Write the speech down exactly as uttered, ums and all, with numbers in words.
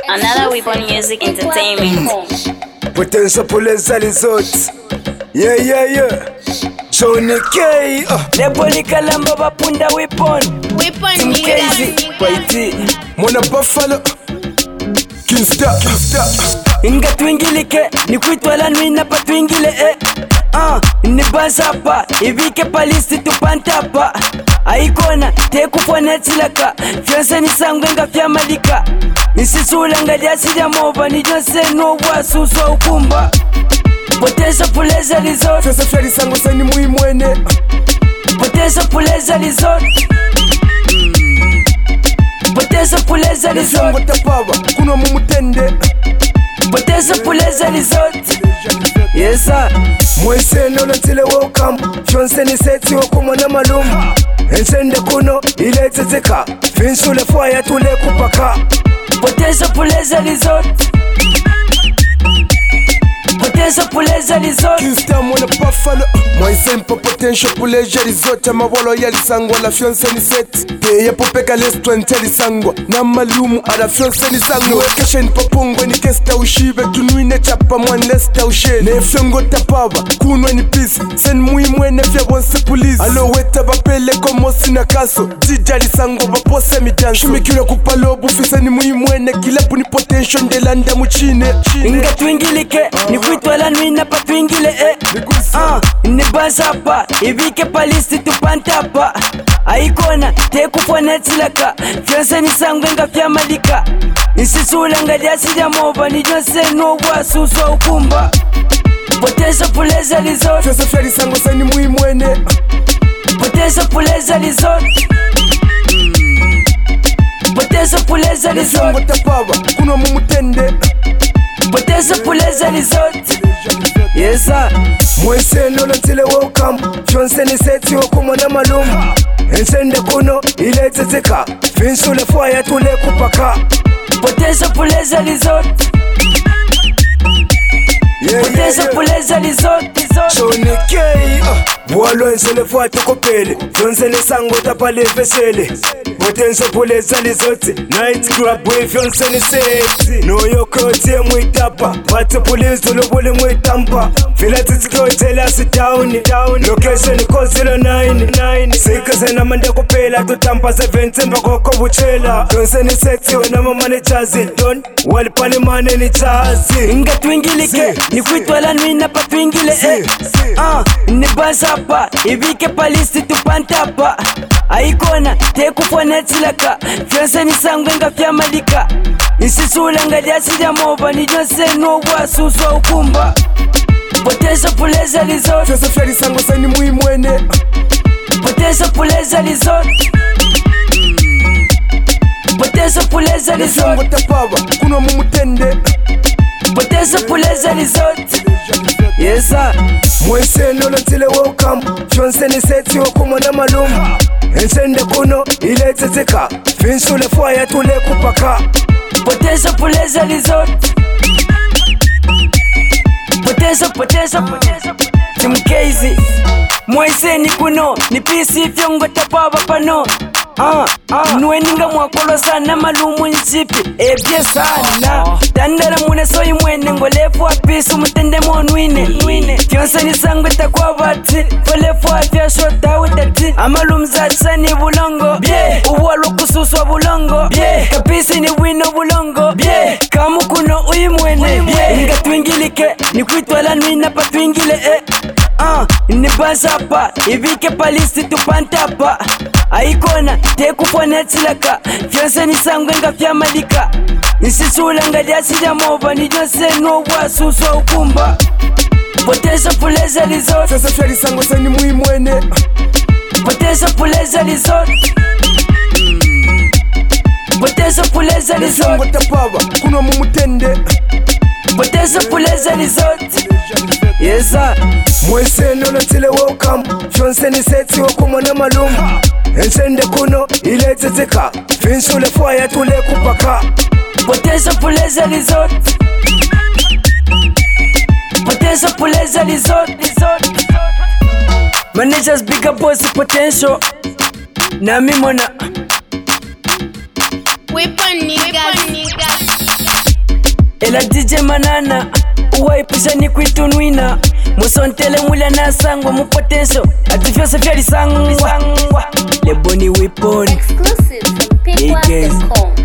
Another Weapon Music Entertainment. Potential police resort. Yeah, yeah, yeah. Johnny K. Uh. Leboni kalamba bapunda weapon. Weapon Music. Waiti. Mwana Buffalo. Kingstar, Kingstar. Inga twingilike, ni kuitwala nwina pa twingile eh. Ah, ni basapa, ibike palisi tupantapa. Aikona, teku fwana tilaka. Fiansa ni sangwe nga fiamalika. Nisisula nga diasi ya moba, ni jonse no wasu so ukumba. Potential puleza resort. Fiansa fiari sango sani mui mwene. Potential puleza resort. Potential puleza resort. Sango tapawa, kuno mumutende. Potential puleza resort. Yes sir. Mwese no natile welcome. Fiansa ni seti wakuma na malumu. Ensende kuno ile teteka. Finsule fire tule kupaka. Potential puleza resort. Potential puleza resort. Kingstar mwana Buffalo. Mwese mpo potential puleza resort. Amawolo ya lisangwa la fiansa ni seti. Peye popeka restaurant ya lisangwa. Na malumu ala fiansa ni sangwa. Kesha ni popongwe ni kesta ushive. Tunuine chapa mwanesta ushe. Ne fiongo tapawa, kunwe ni peace. Sen mui mwene fya wanse police. Alo weta bapele komo sina kaso. Jija lisangwa bapose mi danso. Shumikira kupalobu fisa ni mui mwene. Kilapu ni potential ndelanda muchine. Inga twingilike, ni kuitwala nwina pa twingile eh. Ah, ni basapa, ibike palisi tupantapa. Aikona, teku fwana tilaka. Fiansa ni sangwe nga fiamalika. Nisisula nga diasi ya moba, ni jonse no wasu so ukumba. Potential puleza resort. Fiansa fiari sango sani mui mwene. Potential puleza resort. Potential puleza resort. Sango tapawa, kuno mumutende. Potential puleza resort. Yes sir. Mwese no natile welcome. Fiansa ni seti wakuma na malumu. Ensende kuno ile teteka. Finsule fire tule kupaka. Potential puleza resort. Yeah, Potential yeah, yeah. puleza resort. Johnny K. Uh. Walo ensele fwa tukopele. Fiansa ni sango tapale fesele. Potential puleza resort. Night club we fiansa ni seti. No yoko tie mwitapa. Wate police ulobole mwitampa. Fila titike hotel asi down. Location iko zero nine. Sika zena mande kopela. Tutampa seventy mbako buchela. Fiansa ni sexy wana mamane chazi. Don wali pali mane ni chazi. Inga twingilike, ni kuitwala nwina pa twingile eh. Ah, ni basapa, ibike palisi tupantapa. Aikona, teku fwana tilaka. Fiansa ni sangwe nga fiamalika. Nisisula nga diasi ya moba, ni jonse no wasu so ukumba. Potential puleza resort. Fiansa fiari sango sani mui mwene. Potential puleza resort. Potential puleza Sango resort. tapawa, kuno mumutende. Potential puleza resort. Yes sir. Mwese no natile welcome. Fiansa ni seti wakuma na malumu. Ensende kuno ile teteka. Finsule fire tule kupaka. Potential puleza resort. Potential, potential, potential. Team Casey. Mwese ni kuno, ni pisi fyongo tapaba pano. Ah, ah. Nweninga mwakolo sana malumu nchipi. Ebye sana. Tandara mune soyi mwene ngolefu wa pisi umutende monwine. Fiansa ni sangwe takwa bati. Folefu wa fya shota utati. Amalumu zatsa ni bulongo. Bie, uwalo kususwa bulongo. Bie, kapisi ni wino bulongo. Bie, kamu kuno uyi mwene. Bie, inga twingilike, ni kuitwala nwina pa twingile eh. Ah, ni basapa, ibike palisi tupantapa. Aikona, teku fwana tilaka. Fiansa ni sangwe nga fiamalika. Nisisula nga diasi ya moba, ni jonse no wasu so ukumba. Potential puleza resort. Fiansa fiari sango sani mui mwene. Potential puleza resort. Potential puleza Sango resort. tapawa, kuno mumutende. Potential puleza resort. Yes sir. Mwese no natile welcome. Fiansa ni seti wakuma na malumu. Ensende kuno ile teteka. Finsule fire tule kupaka. Potential puleza resort. Potential puleza resort. Managers big up boss potential. Na mimona Weapon niggas. ela D J Manana uwaipusha ni kwitunwina musontele mula nasangwa mu potential ati vyose vyalisangwa leboni weapon Exclusive from pink dot com.